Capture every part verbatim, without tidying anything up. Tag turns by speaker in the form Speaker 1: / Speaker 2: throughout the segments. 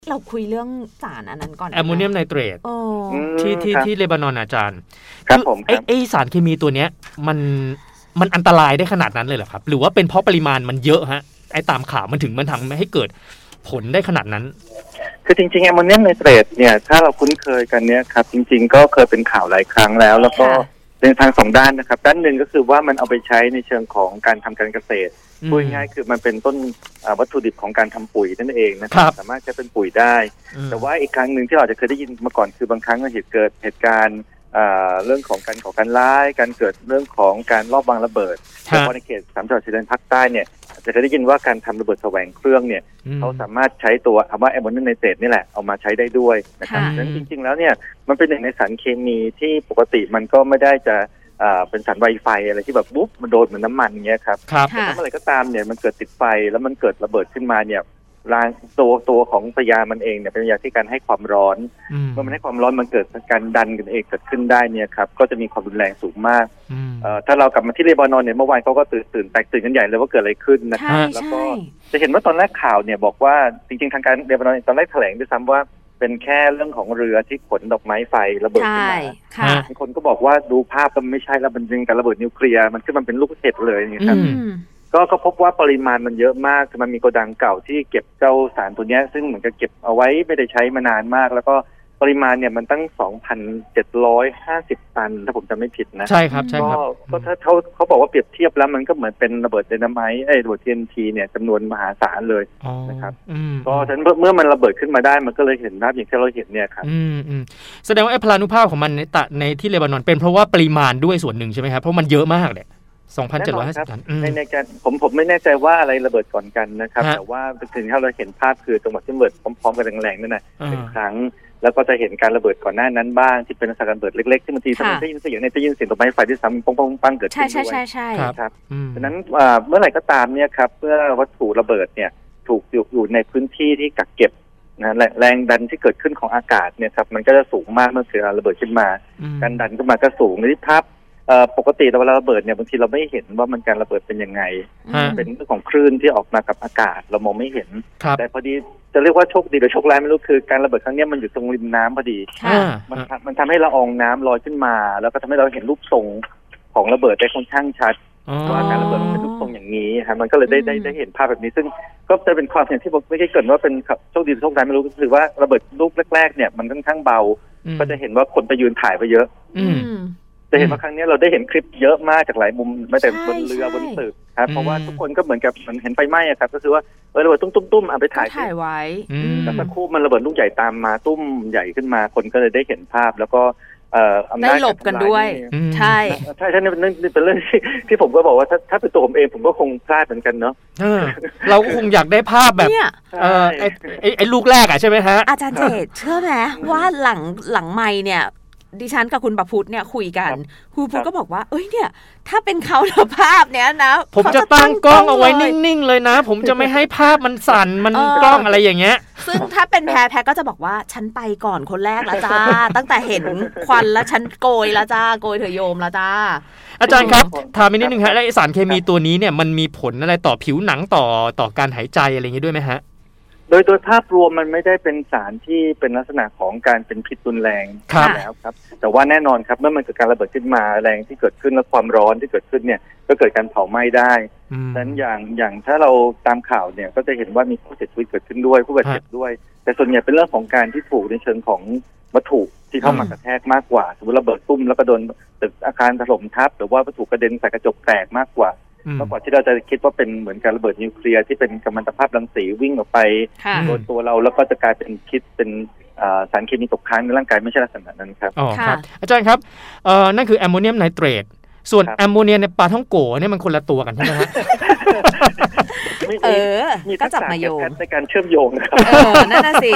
Speaker 1: เราคุยเรื่องสารอันนั้นก่อน
Speaker 2: แอมโมเนียมไนเตรตที่ที่ที่เลบานอนอาจารย์
Speaker 3: ครับผม
Speaker 2: ไอ้ไอ้สารเคมีตัวเนี้ยมันมันอันตรายได้ขนาดนั้นเลยเหรอครับหรือว่าเป็นเพราะปริมาณมันเยอะฮะไอ้ตามข่าวมันถึงมันทำให้เกิดผลได้ขนาดนั้น
Speaker 3: คือจริงๆแอมโมเนียมไนเตรตเนี่ยถ้าเราคุ้นเคยกันเนี่ยครับจริงๆก็เคยเป็นข่าวหลายครั้งแล้วแล้วก็เป็นทางสองด้านนะครับด้านหนึ่งก็คือว่ามันเอาไปใช้ในเชิงของการทำการเกษตรพูดง่ายๆคือมันเป็นต้นวัตถุดิบของการทำปุ๋ยนั่นเองนะครับสามารถใช้เป็นปุ๋ยได้แต่ว่าอีกครั้งหนึ่งที่เราจะเคยได้ยินมาก่อนคือบางครั้งเหตุเกิดเหตุการณ์เรื่องของการก่อการร้ายการเกิดเรื่องของการลอบวางระเบิดโดยเฉพาะในเขตสามจังหวัดชายแดนภาคใต้เนี่ยจะเคยได้ยินว่าการทำระเบิดแสวงเครื่องเนี่ยเขาสามารถใช้ตัวคำว่าแอมโมเนียมไนเตรตนี่แหละเอามาใช้ได้ด้วยนะครับดังนั้นจริงๆแล้วเนี่ยมันเป็นหนึ่งในสารเคมีที่ปกติมันก็ไม่ได้จะเป็นสารไวไฟอะไรที่แบบปุ๊บมันโดนเหมือนน้ำมันเงี้ยครับแต่ถ้าอะไรก็ตามเนี่ยมันเกิดติดไฟแล้วมันเกิดระเบิดขึ้นมาเนี่ยรางตัวตัวของปฏิกิริยามันเองเนี่ยเป็นปฏิกิริยาที่การให้ความร้อนเมื่อมันให้ความร้อนมันเกิดการดันกันเองเกิดขึ้นได้เนี่ยครับก็จะมีความรุนแรงสูงมากถ้าเรากลับมาที่เลบานอนเนี่ยเมื่อวานเขาก็ตื่นตื่นแตกตื่นกันใหญ่เลยว่าเกิดอะไรขึ้นนะครับแล้วก็จะเห็นว่าตอนแรกข่าวเนี่ยบอกว่าจริงๆทางการเลบานอนตอนแรกแถลงด้วยซ้ำว่าเป็นแค่เรื่องของเรือที่ขนดอกไม้ไฟระเบิดขึ้นมาบางคนก็บอกว่าดูภาพก็ไม่ใช่แล้วมันเป็นการระเบิดนิวเคลียร์มันขึ้นมันเป็นลูกเห็บเลยนะครับก็ก็พบว่าปริมาณมันเยอะมากมันมีโกดังเก่าที่เก็บเจ้าสารตัวนี้ซึ่งเหมือนกับเก็บเอาไว้ไม่ได้ใช้มานานมากแล้วก็ปริมาณเนี่ยมันตั้ง สองพันเจ็ดร้อยห้าสิบ ตันถ้าผมจำไม่ผิดนะ
Speaker 2: ใช่ครับใช่ครับ
Speaker 3: ก็ถ้าเขาเขาบอกว่าเปรียบเทียบแล้วมันก็เหมือนเป็นระเบิดไดนาไมต์ไอ้ระเบิด ที เอ็น ที เนี่ยจำนวนมหาศาลเลยนะครับก็ฉะนั้นเมื่อมันระเบิดขึ้นมาได้มันก็เลยเห็นภาพอย่างที่เราเห็นเนี่ยครับ
Speaker 2: แสดงว่าไอ้พลานุภาพของมันในในที่เลบานอนเป็นเพราะว่าปริมาณด้วยส่วนหนึ่งใช่ไหมครับเพราะมันเยอะมากเลยสองพันเจ็ดร้อยห้าสิบ ตัน
Speaker 3: ในในการผมผมไม่แน่ใจว่าอะไรระเบิดก่อนกันนะครับแต่ว่าถึงที่เราเห็นภาพคือจังหวัดที่ระเบิดพร้อมๆกันแรงๆนั่นน่ะเป็นครั้งแล้วก็จะเห็นการระเบิดก่อนหน้านั้นบ้างที่เป็นลักษณะการระเบิดเล็กๆที่บางทีถ้าได้ยินเสียงเนี่ยจะยินเสียงดอกไม้ไฟที่ซ้ำป้งๆๆเกิดขึ้นด้วย
Speaker 1: ใช่ใช่
Speaker 3: ครับดังนั้นเมื่อไหร่ก็ตามเนี่ยครับเมื่อวัตถุระเบิดเนี่ยถูกอยู่ในพื้นที่ที่กักเก็บนะแรงดันที่เกิดขึ้นของอากาศเนี่ยครับมันก็จะสูงมากเมื่อเกิดระเบิดขึ้นมาการดันขึ้นมาก็สูงในที่ภาพปกติเวลาระเบิดเนี่ยบางทีเราไม่เห็นว่ามันการระเบิดเป็นยังไงเป็นเรื่องของคลื่นที่ออกมากับอากาศเรามองไม่เห็นแต่พอดีจะเรียกว่าโชคดีหรือโชคร้ายไม่รู้คือการระเบิดครั้งนี้มันอยู่ตรงริมน้ำพอดีมันมันทำให้ละอองน้ำลอยขึ้นมาแล้วก็ทำให้เราเห็นรูปทรงของระเบิดได้ค่อนข้างชัดว่าการระเบิดมันเป็นรูปทรงอย่างนี้ครับมันก็เลยได้ได้ได้เห็นภาพแบบนี้ซึ่งก็จะเป็นความเห็นที่ผมไม่ได้เกิดว่าเป็นโชคดีหรือโชคร้ายไม่รู้ก็คือว่าระเบิดลูกแรกๆเนี่ยมันค่อนข้างเบาก็จะเห็นว่าคนไปยืนถ่ายไปเยอะจะเห็นว่าครั้งนี้เราได้เห็นคลิปเยอะมากจากหลายมุมไม่แต่บนเรือบนตึกครับเพราะว่าทุกคนก็เหมือนกับมันเห็นไฟไหม้อะครับก็คือว่าเออระเบิดตุ้มๆๆอ่ะไปถ่าย
Speaker 1: ถ่ายไว้
Speaker 3: แล้วสักครู่มันระเบิดลูกใหญ่ตามมาตุ้มใหญ่ขึ้นมาคนก็เลยได้เห็นภาพแล้วก็เอ่ออำนาจ
Speaker 1: ได้หลบกันด้วยใช่
Speaker 3: ใช่ใช่นี่เป็นเรื่องที่ผมก็บอกว่าถ้าถ้าเป็นตัวผมเองผมก็คงพลาดเหมือนกันเนาะ
Speaker 2: เราก็คงอยากได้ภาพแบบเออไอ้ไอ้ลูกแรกอ่ะใช่ไหมฮะ
Speaker 1: อาจารย์เจตเชื่อไหมว่าหลังหลังไมค์เนี่ยดิฉันกับคุณประพุทธเนี่ยคุยกันคุณประพุทธก็บอกว่าเอ้ยเนี่ยถ้าเป็นเขาแล้วภาพเนี้ยนะ
Speaker 2: ผมจะตั้งกล้องเอาไว้นิ่งๆเลยนะผมจะไม่ให้ภาพมันสั่นมันกล้องอะไรอย่างเงี้ย
Speaker 1: ซึ่งถ้าเป็นแพรแพรก็จะบอกว่าฉันไปก่อนคนแรกแล้วจ้าตั้งแต่เห็นควันแล้วฉันโกยแล้วจ้าโกยเถยโยมแล้วจ้า
Speaker 2: อาจารย์ครับถามอีกนิดนึงฮะแล้วไอสารเคมีตัวนี้เนี่ยมันมีผลอะไรต่อผิวหนังต่อต่อการหายใจอะไรอย่างเงี้ยด้วยไหมฮะ
Speaker 3: โดยโดยภาพรวมมันไม่ได้เป็นสารที่เป็นลักษณะของการเป็นพิษรุนแรงแล้วครับแต่ว่าแน่นอนครับเมื่อมันเกิดการระเบิดขึ้นมาแรงที่เกิดขึ้นและความร้อนที่เกิดขึ้นเนี่ยก็เกิดการเผาไหม้ได้ดังนั้นอย่างอย่างถ้าเราตามข่าวเนี่ยก็จะเห็นว่ามีผู้เสียชีวิตเกิดขึ้นด้วยผู้บาดเจ็บด้วยแต่ส่วนใหญ่เป็นเรื่องของการที่ถูกในเชิงของวัตถุที่เข้ามากระแทกมากกว่าสมมติระเบิดตุ้มแล้วก็โดนตึกอาคารถล่มทับหรือว่าวัตถุกระเด็นใส่กระจกแตกมากกว่ามากกว่าที่เราจะคิดว่าเป็นเหมือนการระเบิดนิวเคลียร์ที่เป็นกัมมันตภาพรังสีวิ่งออกไปโดนตัวเราแล้วก็จะกลายเป็นพิษเป็นสารเคมีตกค้างในร่างกายไม่ใช่ลักษณะนั้นครับ
Speaker 2: อ๋อครับอาจารย์ครับเอ่อนั่นคือแอมโมเนียมไนเตรตส่วนแอมโมเนียในปลาท่องโกเนี่ยมันคนละตัวกันใช่ไหมฮะ
Speaker 1: เออมีก็จับมาโยง
Speaker 3: ในการเชื่อมโยงนะครับ
Speaker 1: เออนั่นน่ะสิ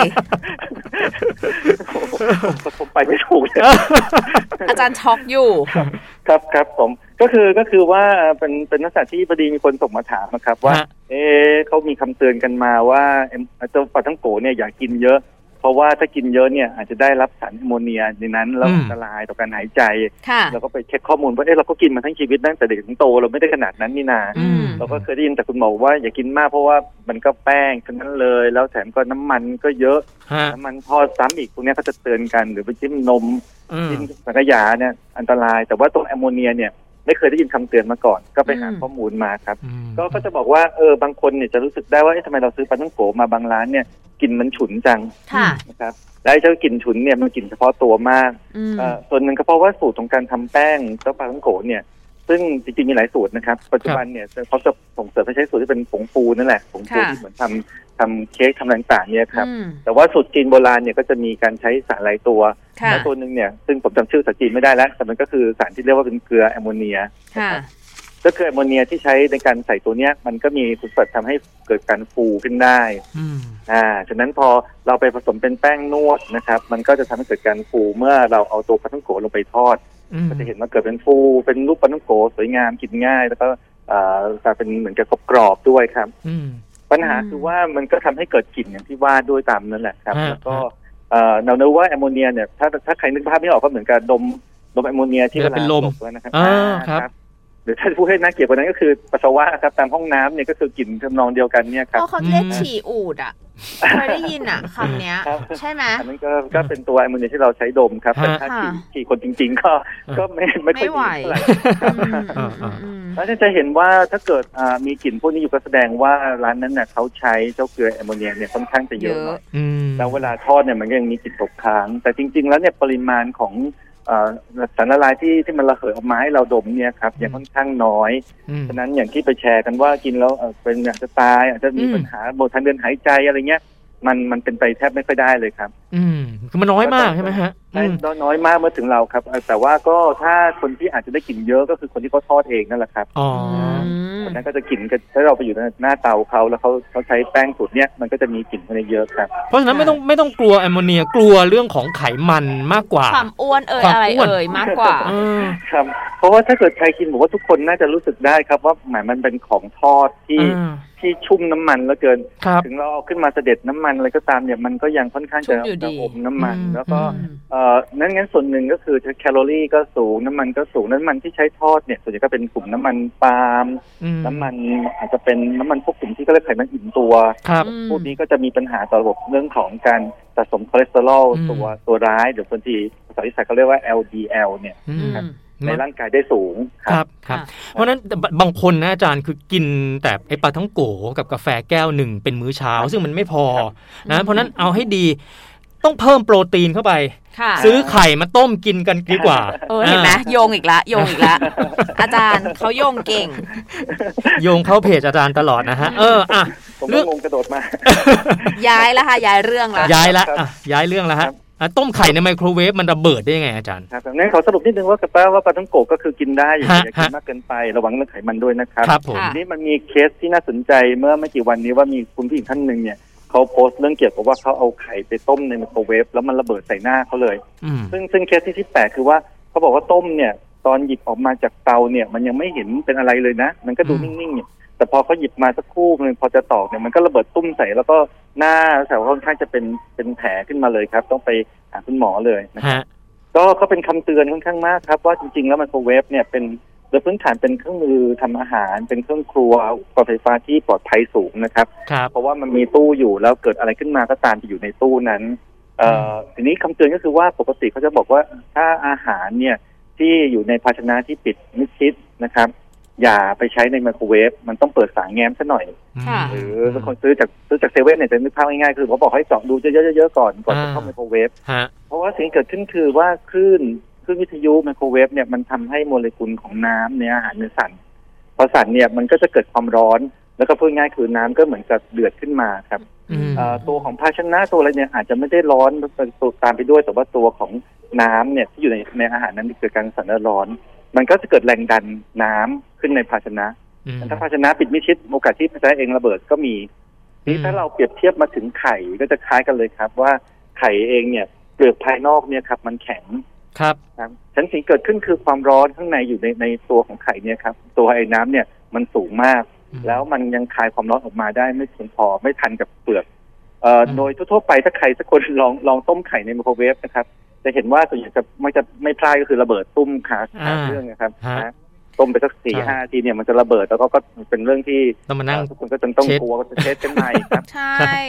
Speaker 3: ผมไปไม่ถูกเลย
Speaker 1: อาจารย์ช็อกอยู่
Speaker 3: ครับครับผมก็คือก็คือว่าเป็นเป็นลักษณะที่พอดีมีคนส่งมาถามนะครับว่าเอ๊ะเขามีคำเตือนกันมาว่าเจ้าปลาท่องโกเนี่ยอย่ากินเยอะเพราะว่าถ้ากินเยอะเนี่ยอาจจะได้รับสารแอมโมเนียในนั้นแล้วอันตรายต่อการหายใจเราก็ไปเช็คข้อมูลว่าเอ๊ะเราก็กินมาทั้งชีวิตตั้งแต่เด็กถึงโตเราไม่ได้ขนาดนั้นนี่นาเราก็เคยได้ยินแต่คุณหมอว่าอย่ากินมากเพราะว่ามันก็แป้งทั้งนั้นเลยแล้วแถมก็น้ำมันก็เยอะน้ำมันทอดซ้ำอีกพวกนี้เขาจะเตือนกันหรือไปจิ้มนมจิ้มสังขยาเนี่ยอันตรายแต่ว่าตรงแอมโมเนียเนี่ยไม่เคยได้ยินคำเตือนมาก่อนก็ไปหาข้อมูลมาครับก็ก็จะบอกว่าเออบางคนเนี่ยจะรู้สึกได้ว่าทำไมเราซื้อปลาท่องโกมาบางร้านเนี่ยกลิ่นมันฉุนจังนะครับและเจ้ากลิ่นฉุนเนี่ยมันกลิ่นเฉพาะตัวมากส่วนหนึ่งก็เพราะว่าสูตรของการทำแป้งเจ้าปลาท่องโกเนี่ยซึ่งจริงๆมีหลายสูตรนะครับปัจจุบันเนี่ยเขาจะส่งเสริมให้ใช้สูตรที่เป็นผงฟูนั่นแหละผงฟูที่เหมือนทำทำเค้กทำต่างๆเนี่ยครับแต่ว่าสูตรจีนโบราณเนี่ยก็จะมีการใช้สารหลายตัวและตัวหนึ่งเนี่ยซึ่งผมจำชื่อภาษาจีนไม่ได้แล้วแต่มันก็คือสารที่เรียกว่าเป็นเกลือแอมโมเนียก็คือแอมโมเนียที่ใช้ในการใส่ตัวเนี้ยมันก็มีคุณสมบัติทำให้เกิดการฟูขึ้นได้อ่าฉะนั้นพอเราไปผสมเป็นแป้งนวดนะครับมันก็จะทำให้เกิดการฟูเมื่อเราเอาตัวปลาท่องโกลงไปทอดก็จะเห็นว่าเกิดเป็นฟูเป็นรูปปลาท่องโกสวยงามกินง่ายแล้วก็อ่าจะเป็นเหมือนกับกรอบๆด้วยครับปัญหาคือว่ามันก็ทำให้เกิดกลิ่นอย่างที่ว่าด้วยตามนั่นแหละครับแล้วก็เอ่อเราเนื้อว่าแอมโมเนียเนี่ยถ้าถ้าใครนึกภาพไม่ออกก็เหมือนกับดมดมแอมโมเนียที่เวลาเป็นลมนะครับอ่าครับหรือถ้าพูดให้น่าเกลียดกว่านั้นก็คือปัสสาวะครับตามห้องน้ำเนี่ยก็คือกลิ่นทำนองเดียวกันเนี่ยครับ
Speaker 1: เขาเรียกฉี่อูดอ่ะเคยได้ยินอ่ะคำนี้ใช่ไหม
Speaker 3: อันนั้นก็ก็เป็นตัวแอมโมเนียที่เราใช้ดมครับแต่ถ้าฉี่คนจริงๆก็ก็ไม่ไม่ค่อยดีเท่าไหร่แล้วจะเห็นว่าถ้าเกิดมีกลิ่นพวกนี้อยู่ก็แสดงว่าร้านนั้นเนี่ยเขาใช้เจ้าเกลือแอมโมเนียเนี่ยค่อนข้างจะเยอะหน่อยแล้วเวลาทอดเนี่ยมันก็ยังมีกลิ่นตกค้างแต่จริงๆแล้วเนี่ยปริมาณของสารละลายที่ที่มันระเหยออกมาให้เราดมเนี่ยครับยังค่อนข้างน้อยฉะนั้นอย่างที่ไปแชร์กันว่ากินแล้วเป็นอาจจะตายอาจจะมีปัญหาระบบทางเดินหายใจอะไรเงี้ยมันมันเป็นไปแทบไม่ค่อยได้เลยครับ
Speaker 2: อืมคือมันน้อยมากใช่ไหมฮะ
Speaker 3: น้อยน้อยมากเมื่อถึงเราครับแต่ว่าก็ถ้าคนที่อาจจะได้กลิ่นเยอะก็คือคนที่เขาทอดเองนั่นแหละครับอ๋อคนนั้นก็จะกลิ่นถ้าเราไปอยู่หน้าเตาเขาแล้วเขาเขาใช้แป้งสูตรเนี้ยมันก็จะมีกลิ่นภายในเยอะครับ
Speaker 2: เพราะฉะนั้นไม่ต้องไม่ต้องกลัวแอมโมเนียกลัวเรื่องของไขมันมากกว่า
Speaker 1: ความอ้วนเอ่ยอะไรเอ่ยมากกว่า
Speaker 3: ครับเพราะว่าถ้าเกิดใครกินผมว่าทุกคนน่าจะรู้สึกได้ครับว่าหมายมันเป็นของทอดที่ที่ชุ่มน้ำมันแล้วเกินถึงเราเอาขึ้นมาเสด็จน้ำมันอะไรก็ตามเนี่ยมันก็ยังค่อนข้างจะอมน้ำมันแล้วก็เอ่อนั้นงั้นส่วนหนึ่งก็คือแคลอรี่ก็สูงน้ำมันก็สูงน้ำมันที่ใช้ทอดเนี่ยส่วนใหญ่ก็เป็นกลุ่มน้ำมันปาล์มน้ำมันอาจจะเป็นน้ำมันพวกกลุ่มที่ก็เรียกไขมันอิ่มตัวพวกนี้ก็จะมีปัญหาต่อระบบเรื่องของการสะสมคอเลสเตอรอลตัวตัวร้ายเดี๋ยวบางทีภาษาวิชาเขาเรียกว่า แอล ดี แอล เนี่ยในร่างกายได้สูง
Speaker 2: ครับครับเพราะนั้นบางคนนะอาจารย์คือกินแต่ไอปลาท่องโกกับกาแฟแก้วหนึ่งเป็นมื้อเช้าซึ่งมันไม่พอนะเพราะนั้นเอาให้ดีต้องเพิ่มโปรตีนเข้าไปซื้อไข่มาต้มกินกันดีกว่า
Speaker 1: เออเห็นไหมโยงอีกละโยงอีกละอาจารย์เขาโยงเก่ง
Speaker 2: โยงเข้าเพจอาจารย์ตลอดนะฮะเอออ่ะ
Speaker 3: เรื่องงงกระโดดมา
Speaker 1: ย้ายแล้วค่ะย้ายเรื่องละ
Speaker 2: ย้ายละอ่ะย้ายเรื่องแล้วฮะต้มไข่ในไมโครเวฟมันระเบิดได้ยังไงอาจารย์
Speaker 3: ครับงั้นขอสรุปนิดนึงว่ากับแปลว่าปลาท่องโกก็คือกินได้อย่ากินมากเกินไประวังเรื่องไขมันด้วยนะครับ
Speaker 2: ครับผม
Speaker 3: นี่มันมีเคสที่น่าสนใจเมื่อไม่กี่วันนี้ว่ามีคุณผู้หญิงท่านหนึ่งเนี่ยเขาโพสต์เรื่องเกี่ยวกับว่าเขาเอาไข่ไปต้มในไมโครเวฟแล้วมันระเบิดใส่หน้าเขาเลยซึ่งซึ่งเคสที่ที่แปลกคือว่าเขาบอกว่าต้มเนี่ยตอนหยิบออกมาจากเตาเนี่ยมันยังไม่เห็นเป็นอะไรเลยนะมันก็ดูนิ่งๆเนี่ยแต่พอเขาหยิบมาสักครู่นึงพอจะตอกเนี่ยมันก็ระเบิดตุ้มใส่แล้วก็หน้าแต่ว่าค่อนข้างจะเป็นเป็นแผลขึ้นมาเลยครับต้องไปหาคุณหมอเลยนะครับก็ก็เป็นคำเตือนค่อนข้างมากครับว่าจริงๆแล้วไมโครเวฟเนี่ยเป็นโดยพื้นฐานเป็นเครื่องมือทำอาหารเป็นเครื่องครัวอุปกรณ์ไฟฟ้าที่ปลอดภัยสูงนะครับเพราะว่ามันมีตู้อยู่แล้วเกิดอะไรขึ้นมาก็ตามจะอยู่ในตู้นั้นเอ่อทีนี้คำเตือนก็คือว่าปกติเขาจะบอกว่าถ้าอาหารเนี่ยที่อยู่ในภาชนะที่ปิดมิดชิดนะครับอย่าไปใช้ในไมโครเวฟมันต้องเปิดฝาแง้มซะหน่อยหรือบางคนซื้อจากซื้อจากเซเว่นเนี่ยจะนึกภาพง่ายๆคือเขาบอกให้เจาะดูเยอะๆๆก่อนก่อนจะเข้าไมโครเวฟเพราะว่าสิ่งที่เกิดขึ้นคือว่าคลื่นคลื่นวิทยุไมโครเวฟเนี่ยมันทำให้โมเลกุลของน้ำในอาหารเนี่ยสั่นพอสั่นเนี่ยมันก็จะเกิดความร้อนแล้วก็พูดง่ายคือน้ำก็เหมือนกับเดือดขึ้นมาครับตัวของภาชนะตัวอะไรเนี่ยอาจจะไม่ได้ร้อนตามไปด้วยแต่ว่าตัวของน้ำเนี่ยที่อยู่ในในอาหารนั้นเกิดการสั่นและร้อนมันก็จะเกิดแรงดันน้ำขึ้นในภาชนะถ้าภาชนะปิดมิดชิดโอกาสที่ภาชนะเองระเบิดก็มีนี่ถ้าเราเปรียบเทียบมาถึงไข่ก็จะคล้ายกันเลยครับว่าไข่เองเนี่ยเปลือกภายนอกเนี่ยครับมันแข็ง
Speaker 2: ครับ
Speaker 3: ชั้นสิ่งเกิดขึ้นคือความร้อนข้างในอยู่ในในตัวของไข่เนี่ยครับตัวไอ้น้ำเนี่ยมันสูงมากแล้วมันยังคายความร้อนออกมาได้ไม่เพียงพอไม่ทันกับเปลือกเอ่อโดยทั่วๆไปถ้าใครสักคนลองลองต้มไข่ในไมโครเวฟนะครับจะเห็นว่าส่วนใหญ่จะไม่จะไม่พลาดก็คือระเบิดตุ้มขาขาเครื่องนะครับนะต้มไปสักสี่ห้าทีเนี่ยมันจะระเบิดแล้วก็ก็เป็นเรื่องที่
Speaker 2: ต้องมานั่ง
Speaker 3: ทุกคนก็จะต้องกลัวก็จะเช็ดกันใหม่ครับ
Speaker 1: ใช่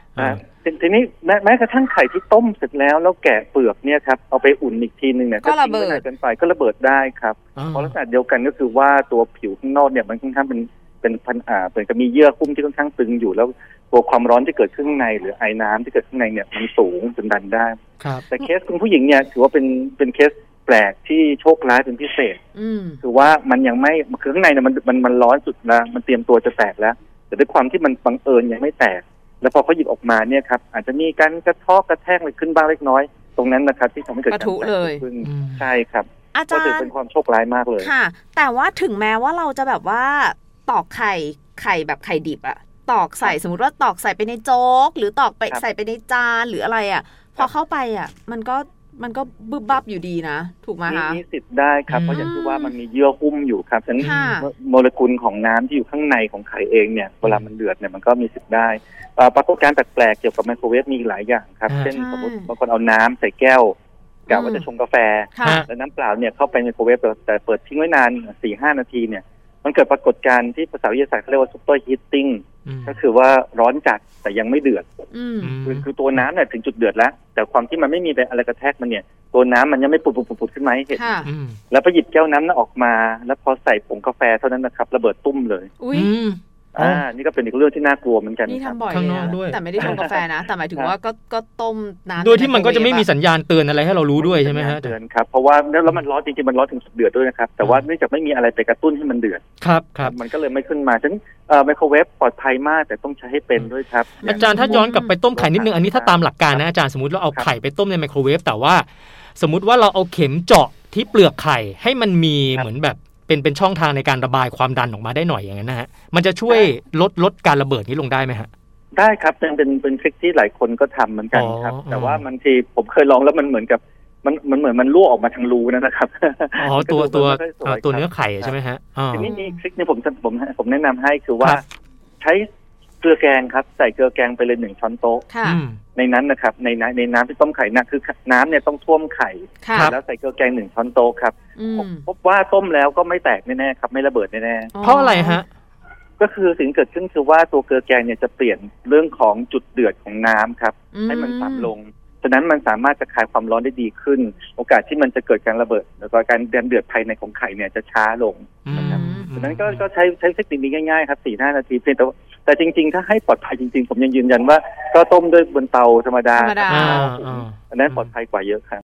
Speaker 3: ทีนี้แม้แม้กระทั่งไข่ที่ต้มเสร็จแล้วแล้วแกะเปลือกเนี่ยครับเอาไปอุ่นอีกทีนึงเนี่ย
Speaker 1: ก็ระเบิด
Speaker 3: กันไปก็ระเบิดได้ครับเพราะลักษณะเดียวกันก็คือว่าตัวผิวข้างนอกเนี่ยมันค่อนข้างเป็นเป็นพันอ่าเป็นกับมีเยื่อหุ้มที่ค่อนข้างตึงอยู่แล้วตัวความร้อนที่เกิดขึ้นข้างในหรือไอน้ำที่เกิดข้างในเนี่ยมันสูงจนดันได้แต่เคสคุณผู้หญิงเนี่ยถือว่าเป็นเป็นเคสแปลกที่โชคร้ายเป็นพิเศษคือว่ามันยังไม่คือข้างในเนี่ยมันมันมันร้อนสุดแล้วมันเตรียมตัวจะแตกแล้วแต่ด้วยความที่มันบังเอิญยังไม่แตกแล้วพอเขาหยิบออกมาเนี่ยครับอาจจะมีการกระทบกระแทกอะไรขึ้นบ้างเล็กน้อยตรงนั้นนะครับที่ทำให้เกิดการแตกขึ้นใช่ครับ
Speaker 1: อาจารย์
Speaker 3: ถือเป็นความโชคร้ายมากเลย
Speaker 1: ค่ะแต่ว่าถึงแม้ว่าเราจะแบบว่าตอกไข่ไข่แบบไข่ดิบอะตอกใส่สมมติว่าตอกใส่ไปในโจ๊กหรือตอกไปใส่ไปในจานหรืออะไรอะพอเข้าไปอะมันก็มันก็บึบบับอยู่ดีนะถูกไหมคะ
Speaker 3: มีสิทธิ์ได้ครับเพราะอย่างที่ว่ามันมีเยื่อหุ้มอยู่ครับฉะนั้นโมเลกุลของน้ำที่อยู่ข้างในของไข่เองเนี่ยเวลามันเดือดเนี่ยมันก็มีสิทธิ์ได้ปรากฏการณ์แปลกๆเกี่ยวกับไมโครเวฟมีหลายอย่างครับเช่นสมมติบางคนเอาน้ำใส่แก้วกะว่าจะชงกาแฟแล้วน้ำเปล่าเนี่ยเข้าไปในไมโครเวฟแต่เปิดทิ้งไว้นาน สี่ห้า นาทีเนี่ยมันเกิดปรากฏการณ์ที่ภาษาวิทยาศาสตร์เขาเรียกว่าซุปเปอร์ฮีตติ้งก็คือว่าร้อนจัดแต่ยังไม่เดือดคือคือตัวน้ำเนี่ยถึงจุดเดือดแล้วแต่ความที่มันไม่มีอะไรกระแทกมันเนี่ยตัวน้ำมันยังไม่ปุดปุดปุดขึ้นมาให้เห็นแล้วพอหยิบแก้วน้ำนั้นออกมาแล้วพอใส่ผงกาแฟเท่านั้นนะครับระเบิดตุ้มเลยอ่านี่ก็เป็นอีกเรื่องที่น่ากลัวเหมือนกัน
Speaker 1: นี่ทำบ่อยนะแต่ไม่ได้ชงกาแฟนะแต่หมายถึงว่าก็ก็ต้มน้ำ
Speaker 2: โดยที่มันก็จะไม่มีสัญญาณเตือนอะไรให้เรารู้ด้วยใช่ไหมฮะ
Speaker 3: เตือนครับเพราะว่าแล้วมันร้อนจริงๆมันร้อนถึงสุดเดือดด้วยนะครับแต่ว่าเนื่องจากไม่มีอะไรไปกระตุ้นให้มันเดือด
Speaker 2: ครับครับ
Speaker 3: มันก็เลยไม่ขึ้นมาฉะนั้นไมโครเวฟปลอดภัยมากแต่ต้องใช้ให้เป็นด้วยครับ
Speaker 2: อาจารย์ถ้าย้อนกลับไปต้มไข่นิดนึงอันนี้ถ้าตามหลักการนะอาจารย์สมมติเราเอาไข่ไปต้มในไมโครเวฟแต่ว่าสมมติว่าเราเอาเข็มเจาะที่เปลือกไข่ให้มันมีเหมือนแบบเป็นเป็นช่องทางในการระบายความดันออกมาได้หน่อยอย่างนั้นนะฮะมันจะช่วยลดลดการระเบิดนี้ลงได้ไหมฮะ
Speaker 3: ได้ครับเป็นเป็นเป็นทริคที่หลายคนก็ทำเหมือนกันครับแต่ว่าบางทีผมเคยลองแล้วมันเหมือนกับมันมันเหมือนมันรั่วออกมาทางรูนะครับ
Speaker 2: อ๋อตัวตัวตัวเนื้อไข่ใช่ไหมฮะ
Speaker 3: ทีนี้มีทริคที่ผมผมผมแนะนำให้คือว่าใช้เกลือแกงครับใส่เกลือแกงไปเลยหนึ่งช้อนโต๊ะในนั้นนะครับในในน้ำที่ต้มไข่นะคือน้ำเนี่ยต้องท่วมไข่แล้วใส่เกลือแกงหนึ่งช้อนโต๊ะครับพบว่าต้มแล้วก็ไม่แตกแน่ๆครับไม่ระเบิดแน่
Speaker 2: ๆเพราะอะไรฮะ
Speaker 3: ก็คือสิ่งเกิดขึ้นคือว่าตัวเกลือแกงเนี่ยจะเปลี่ยนเรื่องของจุดเดือดของน้ำครับให้มันต่ำลงฉะนั้นมันสามารถจะคายความร้อนได้ดีขึ้นโอกาสที่มันจะเกิดการระเบิดแล้วก็การเดือดเดือดภายในของไข่เนี่ยจะช้าลงนะครับฉะนั้นก็ก็ใช้ใช้เทคนิคนี้ง่ายๆครับ สี่ห้า นาทีเพียงแต่แต่จริงๆถ้าให้ปลอดภัยจริงๆผมยังยืนยันว่าก็ต้มด้วยบนเตาธรรมดาอันนั้นปลอดภัยกว่าเยอะครับ